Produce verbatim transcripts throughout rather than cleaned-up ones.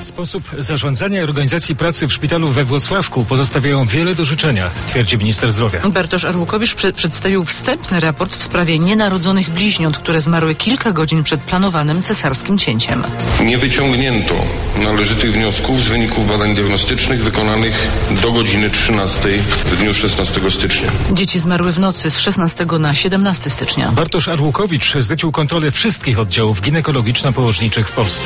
Sposób zarządzania i organizacji pracy w szpitalu we Włocławku pozostawiają wiele do życzenia, twierdzi minister zdrowia. Bartosz Arłukowicz przy- przedstawił wstępny raport w sprawie nienarodzonych bliźniąt, które zmarły kilka godzin przed planowanym cesarskim cięciem. Nie wyciągnięto należytych wniosków z wyników badań diagnostycznych wykonanych do godziny trzynastej w dniu szesnastego stycznia. Dzieci zmarły w nocy z szesnastego na siedemnastego stycznia. Bartosz Arłukowicz zlecił kontrolę wszystkich oddziałów ginekologiczno-położniczych w Polsce.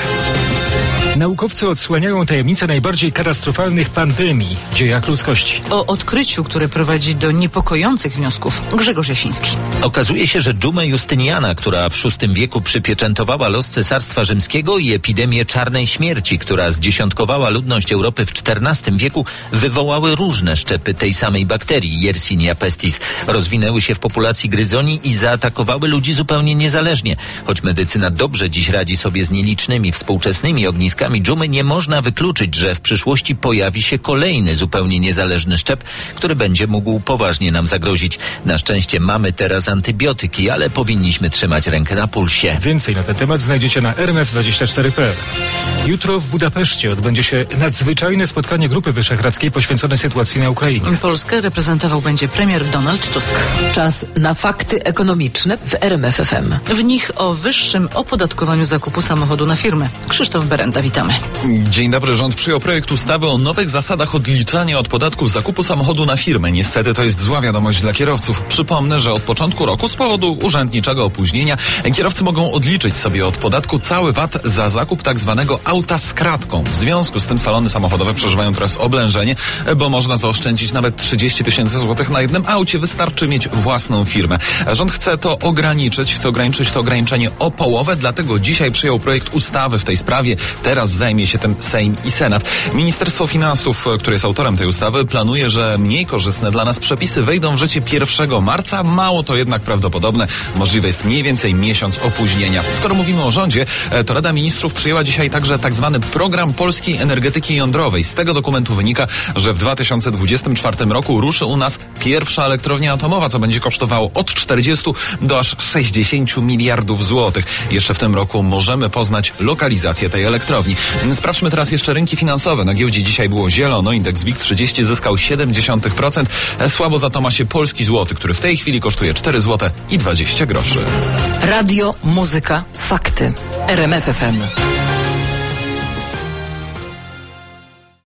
Naukowcy odsłaniają tajemnicę najbardziej katastrofalnych pandemii w dziejach ludzkości. O odkryciu, które prowadzi do niepokojących wniosków, Grzegorz Jasiński. Okazuje się, że dżumę Justyniana, która w szóstym wieku przypieczętowała los Cesarstwa Rzymskiego, i epidemię czarnej śmierci, która zdziesiątkowała ludność Europy w czternastym wieku, wywołały różne szczepy tej samej bakterii, Yersinia pestis. Rozwinęły się w populacji gryzoni i zaatakowały ludzi zupełnie niezależnie. Choć medycyna dobrze dziś radzi sobie z nielicznymi współczesnymi ogniskami dżumy, nie można wykluczyć, że w przyszłości pojawi się kolejny zupełnie niezależny szczep, który będzie mógł poważnie nam zagrozić. Na szczęście mamy teraz antybiotyki, ale powinniśmy trzymać rękę na pulsie. Więcej na ten temat znajdziecie na r m f dwadzieścia cztery kropka p l. Jutro w Budapeszcie odbędzie się nadzwyczajne spotkanie Grupy Wyszehradzkiej poświęcone sytuacji na Ukrainie. Polskę reprezentował będzie premier Donald Tusk. Czas na fakty ekonomiczne w R M F F M. W nich o wyższym opodatkowaniu zakupu samochodu na firmę. Krzysztof Berenda, witamy. Dzień dobry. Rząd przyjął projekt ustawy o nowych zasadach odliczania od podatku zakupu samochodu na firmę. Niestety to jest zła wiadomość dla kierowców. Przypomnę, że od początku roku z powodu urzędniczego opóźnienia kierowcy mogą odliczyć sobie od podatku cały V A T za zakup tak zwanego auta z kratką. W związku z tym salony samochodowe przeżywają teraz oblężenie, bo można zaoszczędzić nawet trzydzieści tysięcy złotych na jednym aucie. Wystarczy mieć własną firmę. Rząd chce to ograniczyć, chce ograniczyć to ograniczenie o połowę, dlatego dzisiaj przyjął projekt ustawy w tej sprawie. Teraz zajmie się tym Sejm i Senat. Ministerstwo Finansów, które jest autorem tej ustawy, planuje, że mniej korzystne dla nas przepisy wejdą w życie pierwszego marca. Mało to jednak prawdopodobne. Możliwe jest mniej więcej miesiąc opóźnienia. Skoro mówimy o rządzie, to Rada Ministrów przyjęła dzisiaj także tak zwany Program Polskiej Energetyki Jądrowej. Z tego dokumentu wynika, że w dwa tysiące dwudziestym czwartym roku ruszy u nas pierwsza elektrownia atomowa, co będzie kosztowało od czterdziestu do aż sześćdziesięciu miliardów złotych. Jeszcze w tym roku możemy poznać lokalizację tej elektrowni. Sprawdźmy teraz jeszcze rynki finansowe. Na giełdzie dzisiaj było zielono. Indeks W I G trzydzieści zyskał siedem dziesiątych procent. Słabo za to ma się polski złoty, który w tej chwili kosztuje cztery złote i dwadzieścia groszy. Radio, muzyka, fakty. R M F F M.